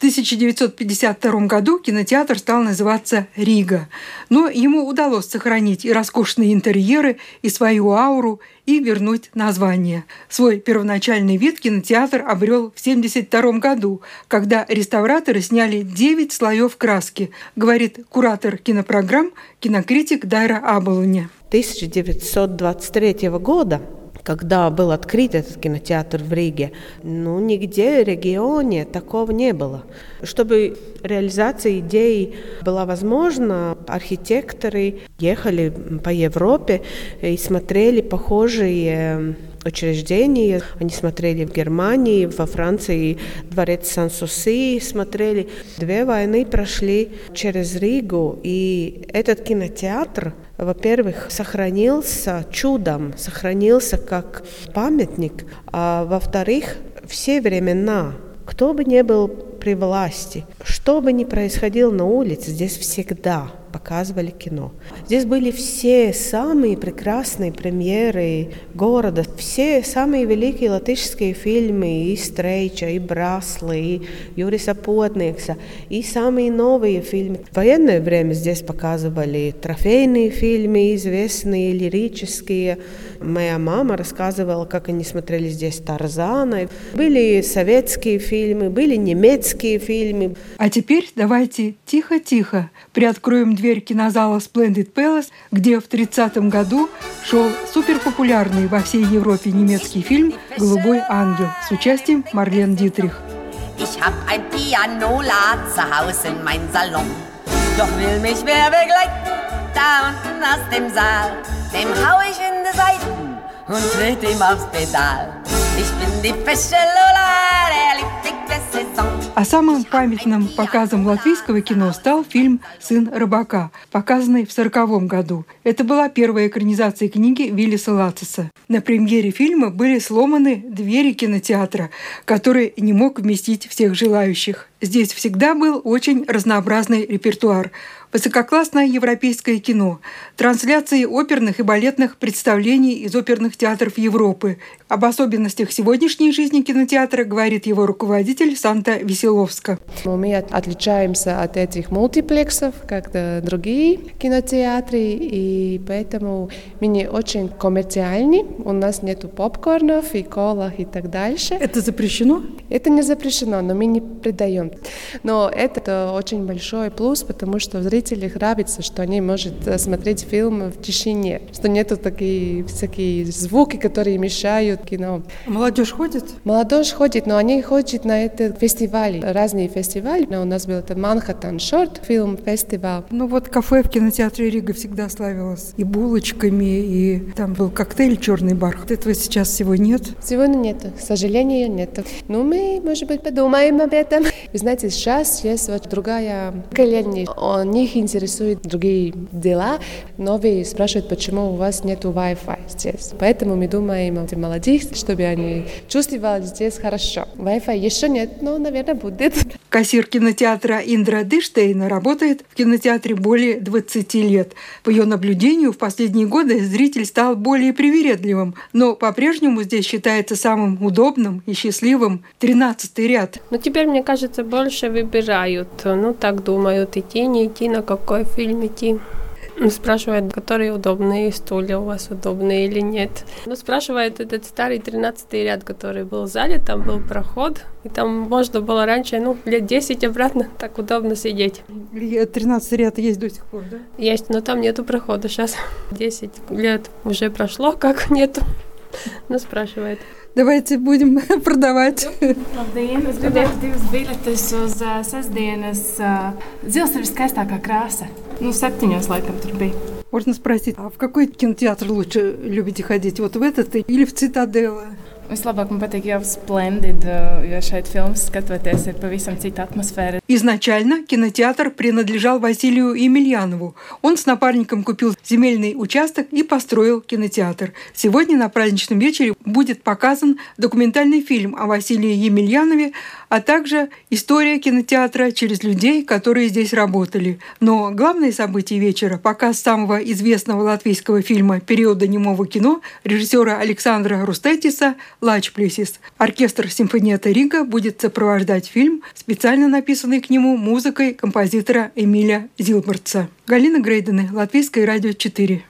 1952 году кинотеатр стал называться «Рига», но ему удалось сохранить и роскошные интерьеры, и свою ауру, и вернуть название. Свой первоначальный вид кинотеатр обрел в 1972 году, когда реставраторы сняли 9 слоев краски, говорит куратор кинопрограмм, кинокритик Дайра Абалуня. 1923 года, когда был открыт этот кинотеатр в Риге, нигде в регионе такого не было. Чтобы реализация идеи была возможна, архитекторы ехали по Европе и смотрели похожие учреждения. Они смотрели в Германии, во Франции дворец Сан-Суси смотрели. 2 войны прошли через Ригу, и этот кинотеатр, во-первых, сохранился чудом, сохранился как памятник, а во-вторых, все времена, кто бы ни был при власти, что бы ни происходило на улице, здесь всегда показывали кино. Здесь были все самые прекрасные премьеры города, все самые великие латышские фильмы, и Стрейча, и Браслы, и Юриса Потникса, и самые новые фильмы. В военное время здесь показывали трофейные фильмы, известные, лирические. Моя мама рассказывала, как они смотрели здесь Тарзана. Были советские фильмы, были немецкие фильмы. А теперь давайте тихо-тихо приоткроем дверь кинозала Splendid Palace, где в 1930 году шел суперпопулярный во всей Европе немецкий фильм «Голубой ангел» с участием Марлен Дитрих. Ich hab ein Pianola zu Haus in mein Salon. Doch will mich wer begleiten, da unten aus dem Saal. Dem hau ich in die Seiten und tritt ihm aufs Pedal. Ich bin die fesche Lola, der liebt die Saison. А самым памятным показом латвийского кино стал фильм «Сын рыбака», показанный в 1940 году. Это была первая экранизация книги Виллиса Лациса. На премьере фильма были сломаны двери кинотеатра, который не мог вместить всех желающих. Здесь всегда был очень разнообразный репертуар. Высококлассное европейское кино, трансляции оперных и балетных представлений из оперных театров Европы. Об особенностях сегодняшней жизни кинотеатра говорит его руководитель Санта Веселовска. Мы отличаемся от этих мультиплексов, как другие кинотеатры, и поэтому мы не очень коммерциальны. У нас нету попкорнов и колах и так дальше. Это запрещено? Это не запрещено, но мы не предаем. Но это очень большой плюс, потому что зрителям нравится, что они могут смотреть фильм в тишине, что нету такие всякие звуки, которые мешают кино. Молодежь ходит? Молодежь ходит, но они ходят на этот фестиваль, разные фестивали. У нас был это Манхэттен Шорт фильм фестиваль. Кафе в кинотеатре Рига всегда славилось и булочками, и там был коктейль «Черный бархат». Этого сейчас всего нет? Сегодня нет, к сожалению, нет. Но мы, может быть, подумаем об этом. Вы знаете, сейчас есть другая поколение. У них интересуют другие дела. Новые спрашивают, почему у вас нет Wi-Fi здесь. Поэтому мы думаем о молодых, чтобы они чувствовали здесь хорошо. Wi-Fi еще нет, но, наверное, будет. Кассир кинотеатра Индра Диштейна работает в кинотеатре более 20 лет. По ее наблюдению, в последние годы зритель стал более привередливым, но по-прежнему здесь считается самым удобным и счастливым 13-й ряд. Теперь, мне кажется, больше выбирают. Так думают, идти, не идти, на какой фильм идти. Спрашивают, которые удобные стулья у вас удобные или нет. Спрашивает этот старый 13-й ряд, который был занят, там был проход, и там можно было раньше, лет 10 обратно, так удобно сидеть. 13-й ряд есть до сих пор, да? Есть, но там нету прохода сейчас. 10 лет уже прошло, как нету. Spрашивает. Давайте будем продавать. Labdien! Es gribētu 2 biļetes uz sestdienas Zils ir skaistākā krāsa. 7 laikam tur bija. Можно спросить, а в какой кинотеатр лучше любите ходить? Вот в этот или в Цитаделла? Vislabāk man patīk jau Splendid, jo šeit filmas skatoties ir pavisam cita атмосфера. Изначально кинотеатр принадлежал Василию Емельянову. Он с напарником купил земельный участок и построил кинотеатр. Сегодня на праздничном вечере будет показан документальный фильм о Василии Емельянове, а также история кинотеатра через людей, которые здесь работали. Но главное событие вечера – показ самого известного латвийского фильма периода немого кино режиссера Александра Рустетиса «Лач Плесис». Оркестр «Симфониета Рига» будет сопровождать фильм, специально написанный к нему музыкой композитора Эмиля Зилбертса. Галина Грейдены, Латвийское радио 4.